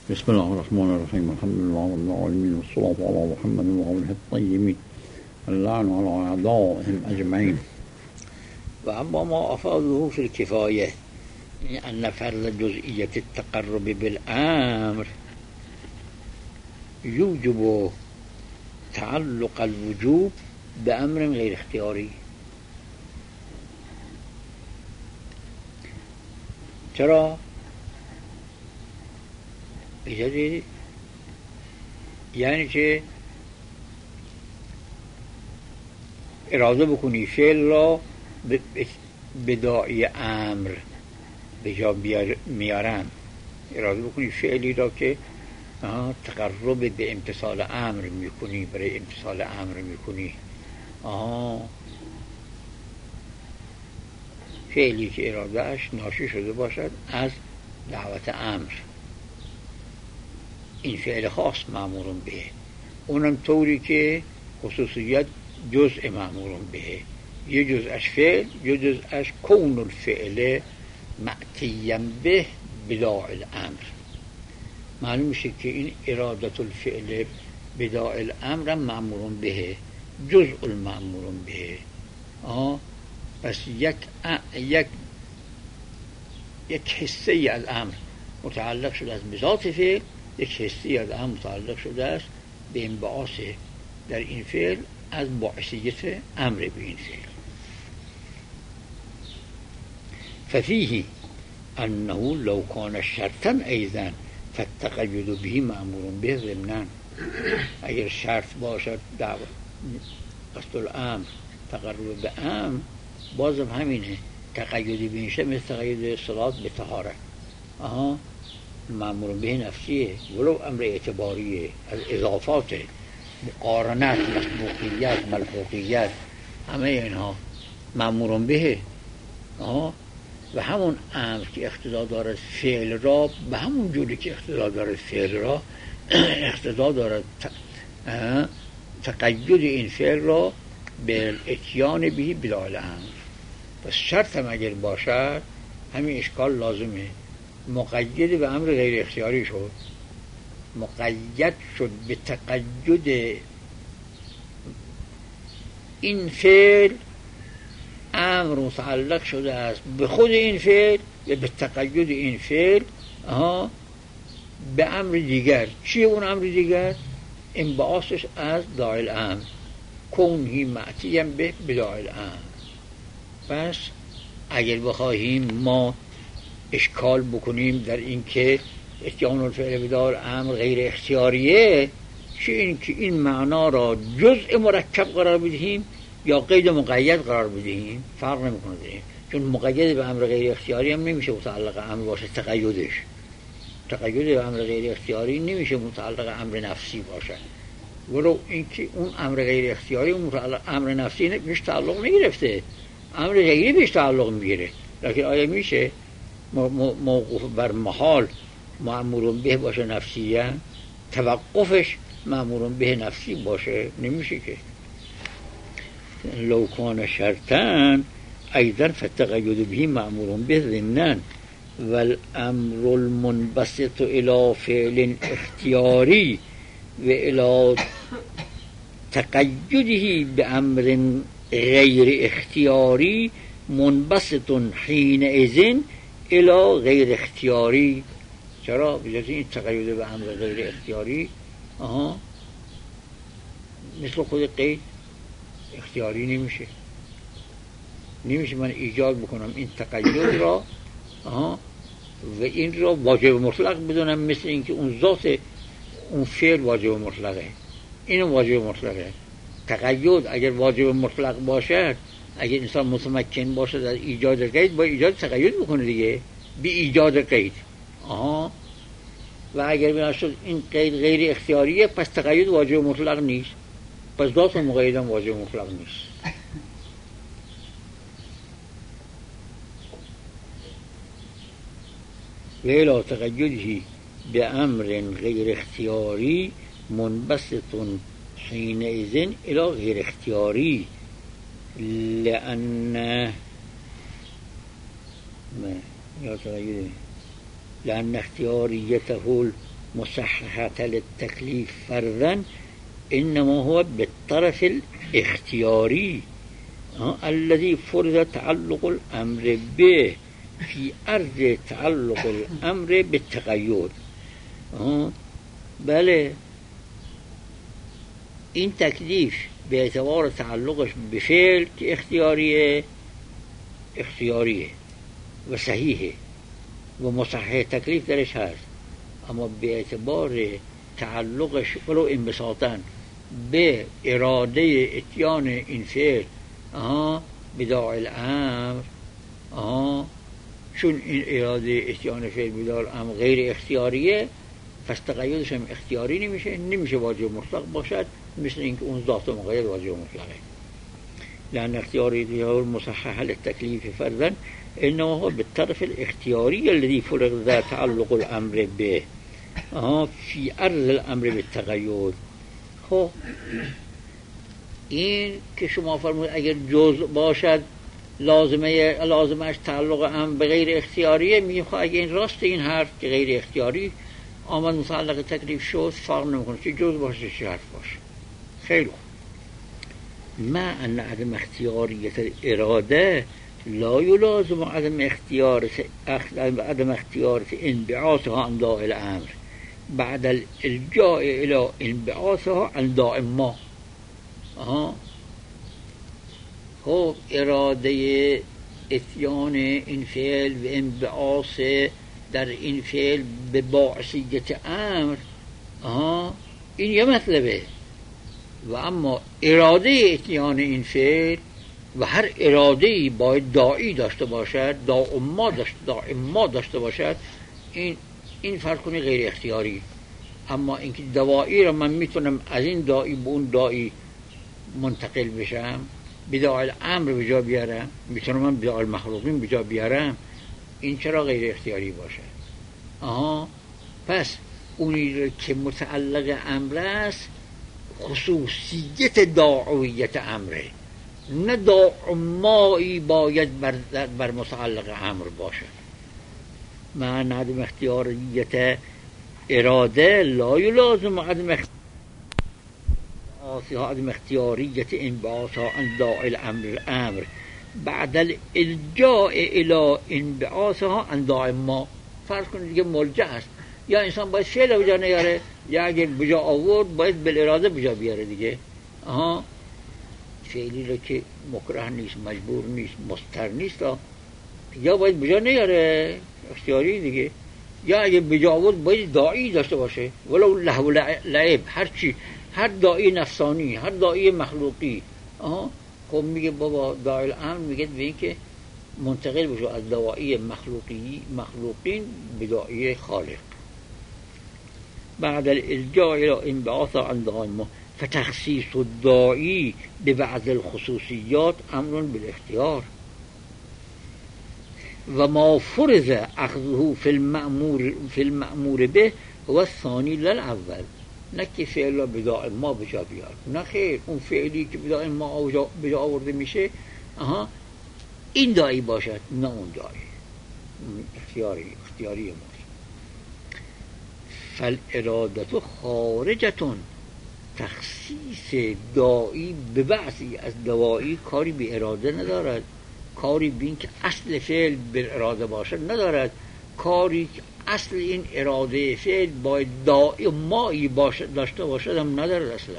بسم الله الرحمن الرحيم. الحمد لله رب العالمين، والصلاة على محمد وآله الطيبين، اللعن على أعدائهم أجمعين. وأما ما أفاده في الكفاية أن فرض جزئية التقرب بالأمر يوجب تعلق الوجوب بأمر غير اختياري. چرا؟ یعنی که اراده بکنی فعل را به داعی امر به جا میارم، اراده بکنی فعلی را که تقرب به امتثال امر میکنی، برای امتثال امر میکنی. فعلی که ارادهش ناشی شده باشد از دعوت امر، این فعل خاص مأمورون به، اونم طوری که خصوصیت جزء مأمورون به، یه جزءش فعل، یه جزءش کون الفعل مأتیا به بداع الامر. معلوم میشه که این ارادت الفعل بداع الامر مأمورون به، جزء المأمورون به. پس یک حصه از امر متعلق شده است به ذات فعل، یک حصه از امر متعلق شده است به انبعاث در این فعل از باعثیت امر به این فعل. ففیه انه لو کان شرطا ایضا فالتقید به مأمور به ضمنا. اگر شرط باشد قصد الامر تقرب به امر، بازم همینه، تقید به اینشه مثل تقید صلات به طهارت. مأمور به نفسیه، ولو امر اعتباریه، از اضافات مقارنت، مسبوقیت، ملحوقیت، همه اینها مأمور به. و همون امر که اقتضا دارد فعل را، به همون جوری که اقتضا دارد فعل را اقتضا دارد تقید این فعل را به اتیان بهی بداع الامر. پس شرط هم اگر باشد همین اشکال لازمه، مقید به امر غیر اختیاری شد، مقید شد به تقید این فعل، امر متعلق شده است به خود این فعل یا به تقید این فعل به امر دیگر. چیه اون امر دیگر؟ انبعاثش از داع الامر، کونهی معتیا به بداع الامر. پس اگر بخواهیم ما اشکال بکنیم در این که اتیان الفعل بداع الامر غیر اختیاریه، چه این که این معنا را جزء مرکب قرار بدهیم یا قید مقید قرار بدهیم، فرق نمیکنه داریم. چون مقید به امر غیر اختیاری هم نمیشه متعلق امر باشه، تقیدش تقید به امر غیر اختیاری نمیشه متعلق امر نفسی باشه، ولو اینکه اون امر غیر اختیاری متعلق امر نفسی بهش تعلق نگرفته، امر غیری بهش تعلق میگیره. لکن آیا میشه موقوف بر محال مأمور به باشه نفسیه، توقفش مأمور به نفسی باشه؟ نمیشه که. لو کان شرطا ایضا فالتقید به مأمور به ضمنا والامر المنبسط الى فعل اختیاری و الى تقیده بامر غیر اختیاری منبسط حینئذ الى غیر اختیاری. چرا؟ بجاز این تقید به امر غیر اختیاری مثل خود قید اختیاری نمیشه من ایجاد بکنم این تقید را و این را واجب مطلق بدونم، مثل اینکه اون ذات اون فعل واجب مطلقه، این واجب مطلقه. تقید اگر واجب مطلق باشد، اگر انسان متمکن باشد از ایجاد قید، با ایجاد تقید بکنه دیگه، بی ایجاد قید. و اگر بناشد این قید غیر اختیاریه، پس تقید واجب مطلق نیست، پس ذات مقید هم واجب مطلق نیست. ویلا تقیده به امر غیر اختیاری منبسط حینئذ الی غیر اختیاری لأن اختیاریته مصححة للتكليف فرضا إنما هو بالطرف الاختياري الذي فرض تعلق الأمر به في أرض تعلق الأمر بالتقيد. بله این تکلیف به اعتبار تعلقش به فعل که اختیاریه و صحیحه و مصحح تکلیف درش هست، اما به اعتبار تعلقش ولو انبساطاً به اراده اتیان این فعل بداع الامر، چون این اراده اتیان فعل بداع الامر غیر اختیاریه، پس تقییدش هم اختیاری نمیشه واجب مطلق باشد، مثل اینکه اون ذات مقید واجب مطلقه. لأن اختياريته المصحح للتكليف فرضا إنما هو بالطرف الاختياري الذي فرض تعلق الأمر به في أرض الأمر بالتقيد. خب این که شما فرمود اگر جزء باشد لازمش تعلق امر به غیر اختیاریه، میگه خب اگر این راست این حرف که غیر اختیاری آمد متعلق تکلیف شد، فرق نمیکنه چه جزء باشه چه حرف باشه. خیلی خوب. ما ان عدم اختیاریت اراده لا يلازم عدم اختیارت انبعاثها عن داء الامر بعد الالجاء الى انبعاثها عن داء ما. خب اراده اتیان این فعل و انبعاث در این فعل به باعثیت امر این یه مطلبه، و اما اراده اتیان این فعل و هر اراده‌ای باید داعی داشته باشد، داء ما داشته باشد، این فرق کنی غیر اختیاری. اما اینکه دوائی را من میتونم از این داعی به اون داعی منتقل بشم، بداع الامر به جا بیارم، میتونم من بداع المخلوقین به جا بیارم، این چرا غیر اختیاری باشه؟ پس اونی که متعلق امر است خصوصیت داعویت امره، نه داع مایی باید بر متعلق امر باشه. معنی عدم اختیاریت اراده لا یلازم عدم اختیاریت انبعاثها عن داع الامر بعد الالجاء الى انبعاثها عن داع ما. فرض کنید دیگه ملجا است، یا انسان باید فعل به جا نیاره، یا اگر به جا آورد باید بالاراده به جا بیاره دیگه. فعلی رو که مکره نیست، مجبور نیست، مضطر نیست، یا باید به جا نیاره اختیاری دیگه، یا اگر به جا آورد باید داعی داشته باشه، ولو لهو لعب، هر داعی نفسانی، هر داعی مخلوقی. خب میگه بابا داعی الامر میگه به این که منتقل بشو از دوائی مخلوقین به داعی خالق بعد الالجاء الى انبعاث عن داء ما. فتخصیص الداعی ببعض الخصوصیات امر بالاختیار و ما فرض اخذه في المأمور به هو الثانی للاول. نه که فعل را بداع ما به جا بیار، نه خیر، اون فعلی که بداع ما به جا آورده میشه این داعی باشد، نه اون داعی اختیاری ماست. فالارادت خارجتون، تخصیص داعی به بعضی از دوائی کاری به اراده ندارد، کاری به این که اصل فعل به اراده باشد ندارد، کاری که اصل این اراده فعل باید داعی مایی داشته باشد هم ندارد اصلا.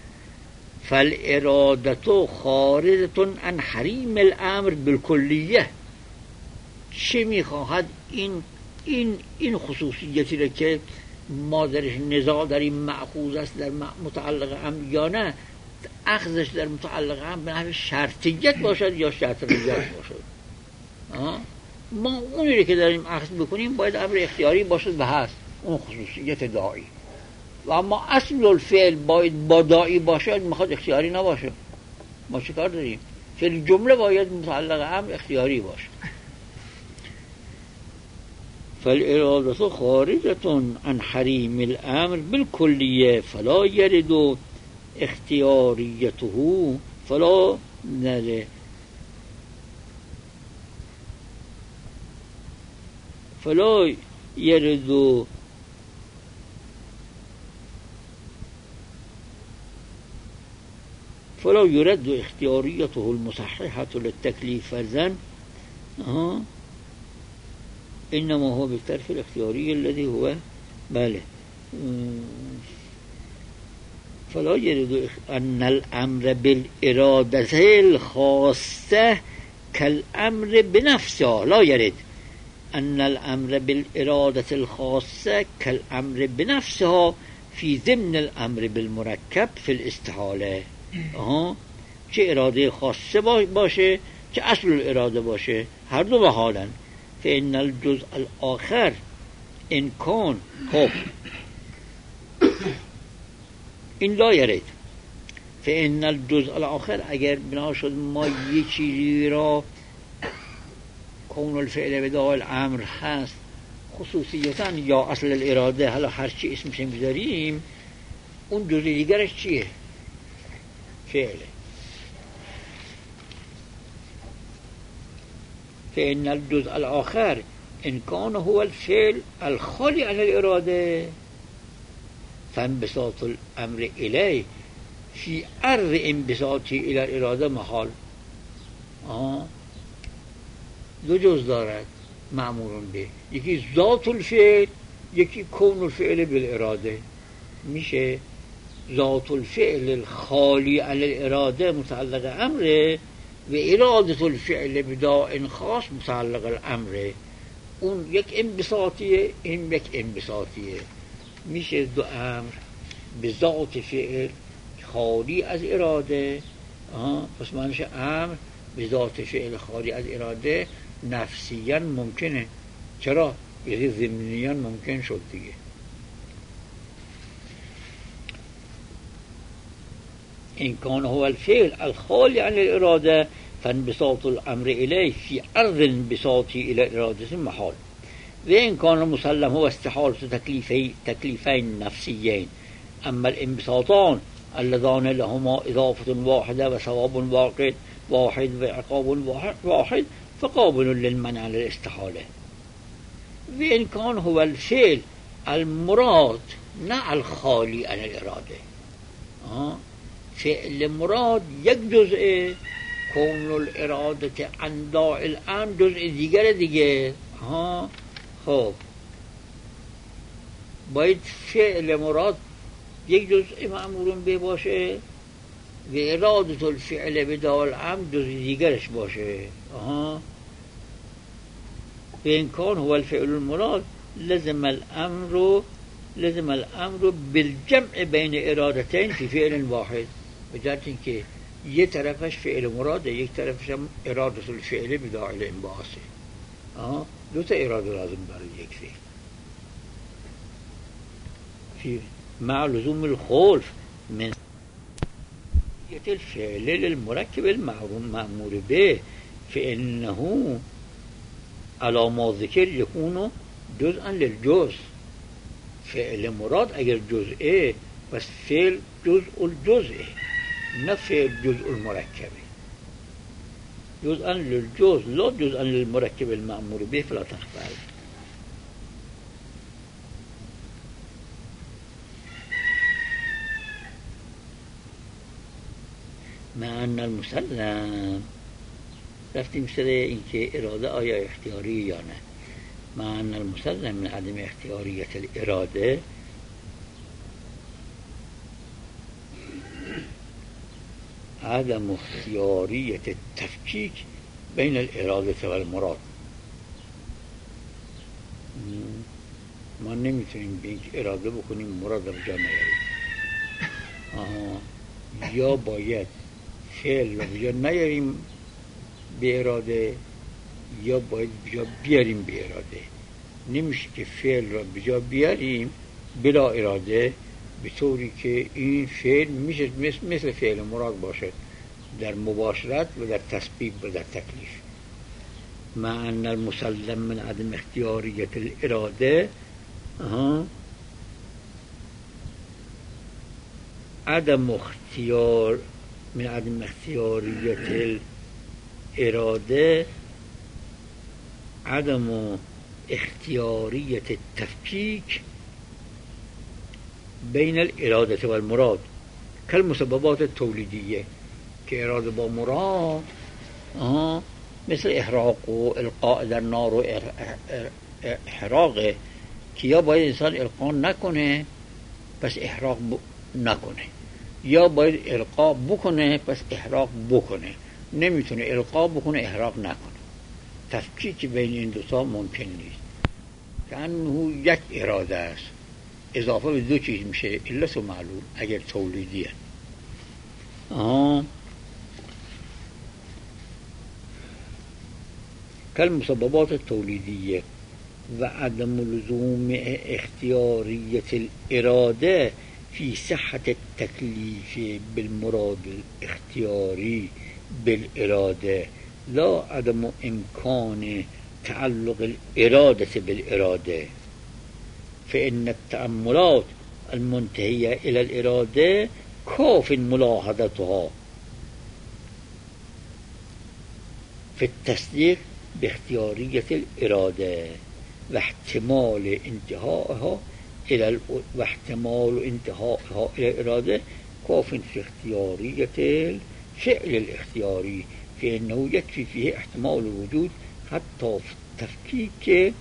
فالارادت خارجتون عن حریم الامر بالکلیه. چه میخواهد این خصوصیتی را که ما درش نزاع در این مأخوذ است در متعلق امر یا نه، اخذش در متعلق امر به نحو شرطیت باشد یا شرطیت باشد. ما اونی رو که داریم اخذ بکنیم باید امر اختیاری باشد و هست اون خصوصیت داعی، و اما اصل الفعل باید با داعی باشد، میخواد اختیاری نباشه. ما چه کار داریم؟ فعل جمله باید متعلق امر اختیاری باشه. فالارادة خارجة عن حریم الامر بالکلیه فلا يرد اختیاریته فلا يرد فلا يرد اختياريته المصححة للتكليف فرضا إنما هو بالطرف الاختياري الذي هو بله. فلا يرد أن الأمر بالإرادة الخاصة كالأمر بنفسه، لا يرد أن الأمر بالإرادة الخاصة كالأمر بنفسه في ضمن الأمر بالمركب في الاستحالة. چه اراده خاصه باشه چه اصل الاراده باشه، هر دو بحالا. فإن الجزء الآخر إن كان این لا يرد. فإن الجزء الآخر اگر بنا شد ما یک چیزی را کون الفعل بداع الامر هست خصوصیتا یا اصل الاراده، حالا هر چی اسمش بذاریم، اون جزء دیگرش چیه؟ فعله. فإن الجزء الآخر إن كان هو الفعل الخالي عن الإرادة فانبساط الأمر إليه في عرض انبساطه إلى الإرادة محال. دو جز دارد معمول به، یکی ذات الفعل، یکی کون الفعل بالإراده. میشه ذات الفعل الخالي عن الإراده متعلق أمره و اراده الفعل بداع خاص متعلق الامر. اون یک انبساطیه، این یک انبساطیه. میشه دو امر به ذات فعل خالی از اراده، پس معنیش امر به ذات فعل خالی از اراده نفسیاً ممکنه. چرا؟ یعنی ضمنیاً ممکن شد دیگه. إن كان هو الفعل الخالي عن الإرادة فانبساط الأمر إليه في عرض انبساطه إلى الإرادة محال. وإن كان مسلم هو استحالة تكليفين نفسيين. أما الانبساطان اللذان لهما إضافة واحدة وثواب واحد وعقاب واحد فقابل للمنع للاستحالة. وإن كان هو الفعل المراد نه الخالي عن الإرادة، فعل مراد یک جزء، کون الاراده عن داع الامر جزء دیگه. خب باید فعل مراد یک جزء معمول به باشه و اراده الفعل به داع الامر جزء دیگرش باشه. و این کان هو الفعل المراد لزم الامر بالجمع بین ارادتين في فعل واحد. بجرد اینکه یک طرفش فعل مراده، یک طرفش هم اراده الفعل بداع الانبعاثه. دو تا اراده لازم برای یک فعل. مع لزوم الخلف من الفعل للمركب المأمور به فإنه على ما ذكر يكون جزءا للجزء. فعل مراد اگر جزئه بس فعل جزء الجزء، نه فعل جزء المركب. جزءا للجزء لا جزءا للمركب المأمور به فلا تخفى. مع ان المسلم رفتیم سر اینکه اراده آیا اختیاری یا نه. مع ان المسلم من عدم اختیاریت الاراده عدم اختیاریت التفکیک بین الاراده و المراد. ما نمیتونیم به اینکه اراده بکنیم مراد رو جا نیاریم. یا باید فعل رو بجا نیاریم به اراده یا باید بجا بیاریم به اراده. نمیشه که فعل رو بجا بیاریم بلا اراده به طوری که این فعل میشه مثل فعل مراد باشد در مباشرت و در تسبیب و در تکلیف. مع ان المسلم من عدم اختیاریت الاراده عدم اختیار من عدم اختیاریت الاراده عدم اختیاریت التفکیک بین الاراده و المراد کالمسببات التولیدیه. که اراده با مراد مثل احراق و القاء در نار و احراقه که یا باید انسان القا نکنه پس احراق نکنه، یا باید القا بکنه پس احراق بکنه. نمیتونه القا بکنه احراق نکنه. تفکیک بین این دوتا ممکن نیست. که انه یک اراده است اضافه به دو چیز میشه، علت و معلول اگر تولیدیه. كالمسببات التوليدية وعدم لزوم اختيارية الإرادة في صحة التكليف بالمراد الاختياري بالإرادة لا عدم إمكان تعلق الإرادة بالإرادة، فإن التأملات المنتهية إلى الإرادة كاف ملاحظتها في التصديق باختيارية الإرادة واحتمال انتهائها إلى الإرادة كاف في اختيارية الفعل الاختياري، فإنه يكفي فيه احتمال الوجود حتى في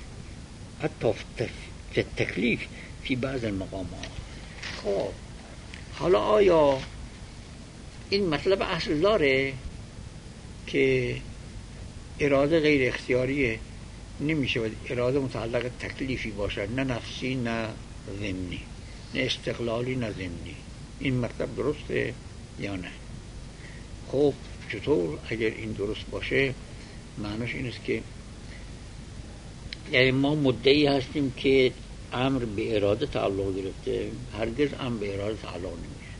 التكليف في بعض المقامات. خب حالا آیا این مطلب اصل داره که اراده غیر اختیاریه؟ نمیشه اراده متعلق تکلیفی باشه، نه نفسی نه ضمنی، نه استقلالی نه ضمنی. این مطلب درسته یا نه؟ خب چطور اگر این درست باشه؟ معنیش این است که یعنی ما مدعی هستیم که امر به اراده تعلق گرفته. هرگز امر به اراده تعلق نمیشه.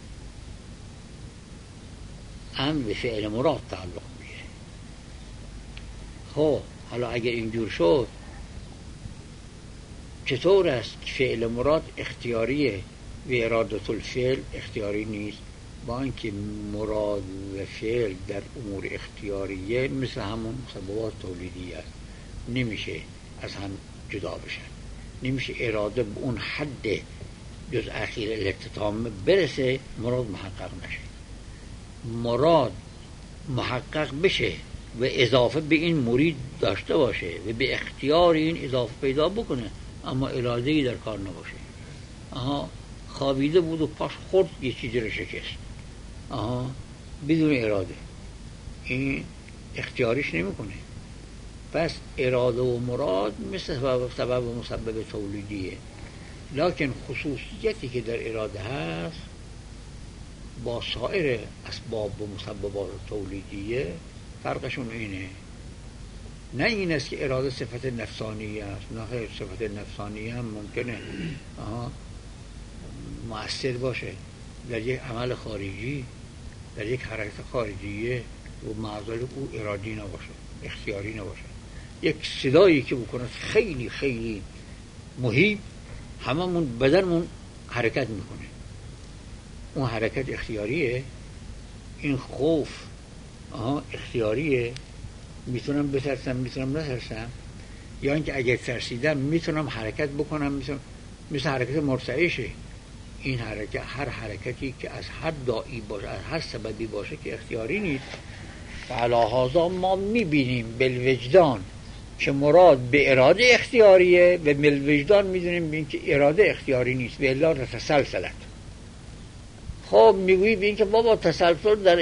امر به فعل مراد تعلق میگیره. خب حالا اگر اینجور شد چطور است که فعل مراد اختیاریه و اراده الفعل اختیاری نیست، با اینکه مراد و فعل در امور اختیاریه مثل همون مسببات تولیدیه است، نمیشه از هم جدا بشن. نمیشه اراده به اون حد جز اخیر الاختتام برسه مراد محقق نشه. مراد محقق بشه و اضافه به این مرید داشته باشه و به اختیار این اضافه پیدا بکنه، اما اراده‌ای در کار نباشه. خوابیده بود و پاش خورد یه چیزی رو شکست، بدون اراده، این اختیاریش نمیکنه. پس اراده و مراد مثل سبب و مسبب تولیدیه، لکن خصوصیتی که در اراده هست با سایر اسباب و مسببات تولیدیه فرقشون اینه. نه این است که اراده صفت نفسانی است، نه خیر، صفت نفسانی هم ممکنه مؤثر باشه در یک عمل خارجی، در یک حرکت خارجیه و معضل او ارادی نباشه، اختیاری نباشه. یک صدایی که بکنه خیلی خیلی مهیب، هممون بدنمون حرکت میکنه، اون حرکت اختیاریه. این خوف اختیاریه، میتونم بترسم میتونم نترسم، یا اینکه اگر ترسیدم میتونم حرکت بکنم، مثل حرکت مرتعشه. این حرکت، هر حرکتی که از هر داعی باشه، از هر سببی باشه که اختیاری نیست. و علی هذا ما میبینیم بالوجدان که مراد به اراده اختیاریه و بالوجدان میدونیم بین که اراده اختیاری نیست. و الا تسلسلت. خب میگویی بین که بابا تسلسل در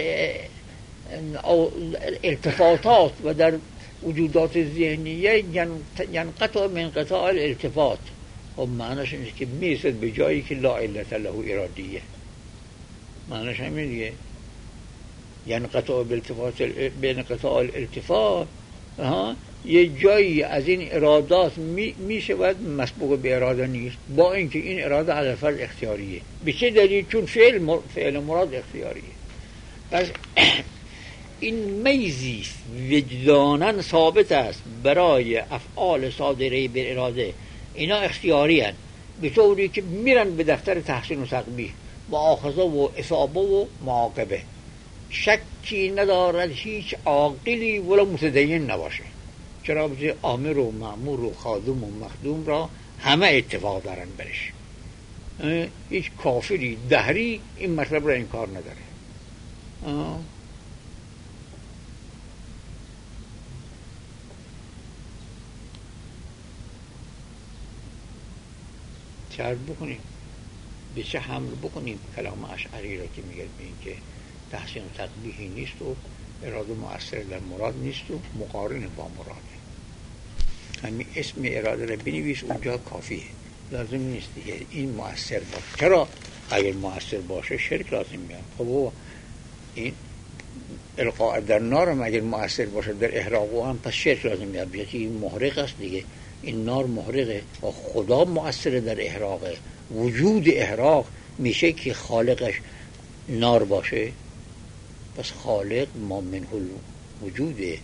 التفاتات و در وجودات ذهنیه ینقطع من قطاع الالتفات. خب معنیش اینه که میرسد به جایی که لا علت له ارادیه. معنیش همین دیگه، ینقطع بالالتفات، بین قطاع الالتفات یه جایی از این ارادات میشود مسبوق به اراده نیست، با اینکه این اراده علی فرض اختیاریه. به چه دلیل؟ چون فعل مراد اختیاریه. پس این میزی وجداناً ثابت است برای افعال صادره بر اراده، اینا اختیاری هستند، به طوری که میرن به دفتر تحسین و تقبیح، مؤاخذه و اصابه و معاقبه. شکی ندارد هیچ عاقلی ولا متدین نباشه. چرا؟ بسید آمر و مأمور و خادم و مخدوم را همه اتفاق دارن برش. هیچ کافری دهری این مطلب را انکار نداره. چه بکنیم؟ به چه حمل بکنیم کلام اشعری را که میگه به این که تحسین و تقبیحی نیست و اراده مؤثر در مراد نیست و مقارن با مراده. همین اسم اراده را بنویس اونجا کافیه، لازم نیست دیگه این مؤثر باشه. چرا؟ اگر مؤثر باشه شرک لازم میاد. خب این القاء در نار هم اگر مؤثر باشه در احراق هم پس شرک لازم میاد. بیاد این محرق است دیگه، این نار محرقه و خدا مؤثر در احراقه. وجود احراق میشه که خالقش نار باشه، پس خالق ما منه الوجوده،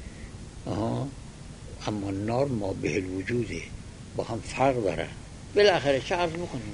اما نار ما به الوجوده، با هم فرق داره. بالاخره چه عرض بکنیم؟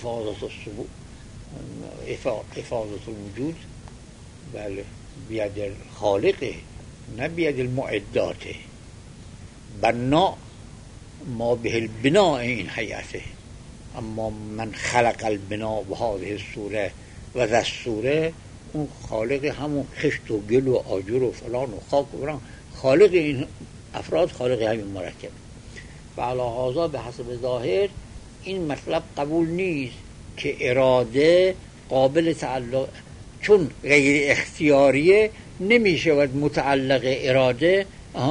افاضت الوجود بله بید خالقه نه بید المعداته. بنا ما به البناء این حیاته، اما من خلق البنا و هذه الصوره و ذا الصوره، اون خالق همون خشت و گل و آجر و فلان و خاک و فلان، خالق این افراد خالق همین مرکب. و علی هذا به حسب ظاهر این مطلب قبول نیست که اراده قابل تعلق، چون غیر اختیاریه نمیشود متعلق اراده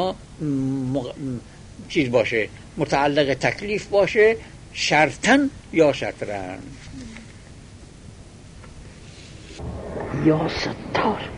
چیز باشه، متعلق تکلیف باشه، شرطن یا شطرن. یا ستار